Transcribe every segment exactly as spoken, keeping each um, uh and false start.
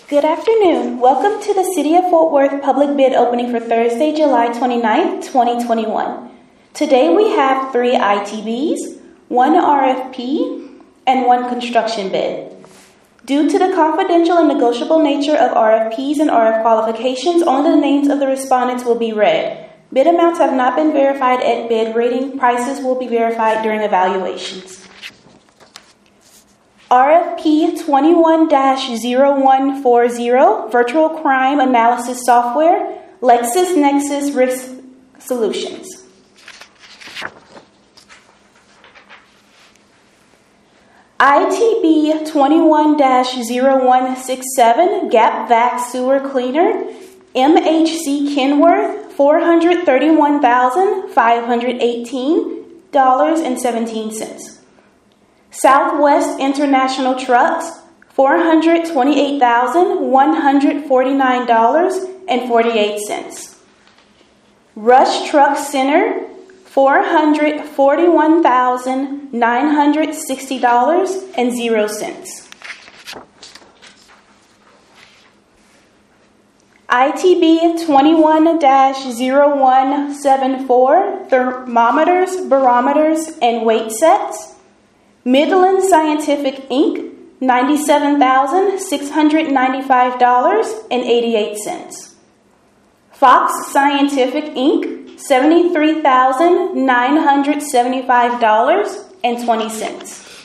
Good afternoon. Welcome to the City of Fort Worth public bid opening for Thursday, July twenty-ninth, twenty twenty-one. Today we have three I T Bs, one R F P, and one construction bid. Due to the confidential and negotiable nature of R F Ps and R F qualifications, only the names of the respondents will be read. Bid amounts have not been verified at bid rating. Prices will be verified during evaluations. R F P twenty-one dash zero one four zero, Virtual Crime Analysis Software, LexisNexis Risk Solutions. I T B twenty-one dash zero one six seven, Gap Vac Sewer Cleaner, M H C Kenworth, four hundred thirty-one thousand five hundred eighteen dollars and seventeen cents. Southwest International Trucks, four hundred twenty-eight thousand one hundred forty-nine dollars and forty-eight cents. Rush Truck Center, four hundred forty-one thousand nine hundred sixty dollars and zero cents. I T B twenty-one dash zero one seven four, Thermometers, Barometers, and Weight Sets. Midland Scientific Incorporated, ninety-seven thousand six hundred ninety-five dollars and eighty-eight cents. Fox Scientific Incorporated, seventy-three thousand nine hundred seventy-five dollars and twenty cents.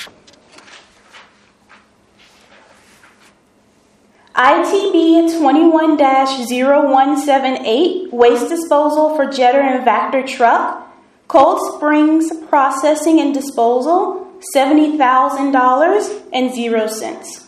I T B twenty-one dash zero one seven eight, Waste Disposal for Jetter and Vector Truck, Cold Springs Processing and Disposal, seventy thousand dollars and zero cents.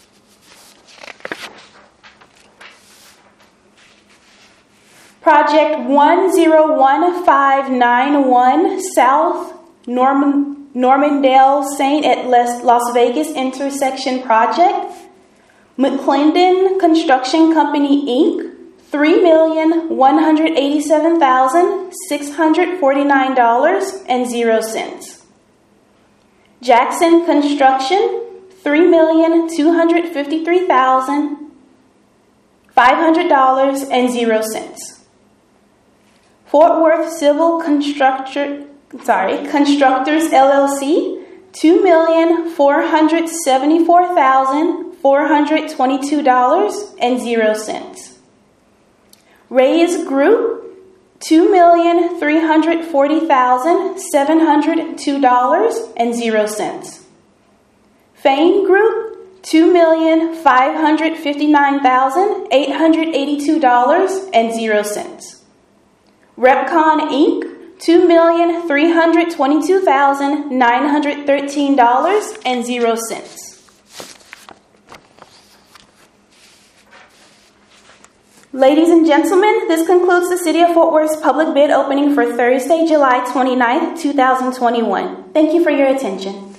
Project one zero one five nine one, South Norman, Normandale Saint at Las Vegas Intersection Project, McClendon Construction Company, Incorporated, three million one hundred eighty-seven thousand six hundred forty-nine dollars and zero cents. Jackson Construction, three million two hundred fifty-three thousand five hundred dollars and zero cents. Fort Worth Civil Constructor, sorry, Constructors L L C, two million four hundred seventy-four thousand four hundred twenty-two dollars and zero cents. Reyes Group, two million three hundred forty thousand seven hundred two dollars and zero cents. Fain Group, two million five hundred fifty-nine thousand eight hundred eighty-two dollars and zero cents. Repcon Incorporated, two million three hundred twenty-two thousand nine hundred thirteen dollars and zero cents. Ladies and gentlemen, this concludes the City of Fort Worth's public bid opening for Thursday, July twenty-ninth, two thousand twenty-one. Thank you for your attention.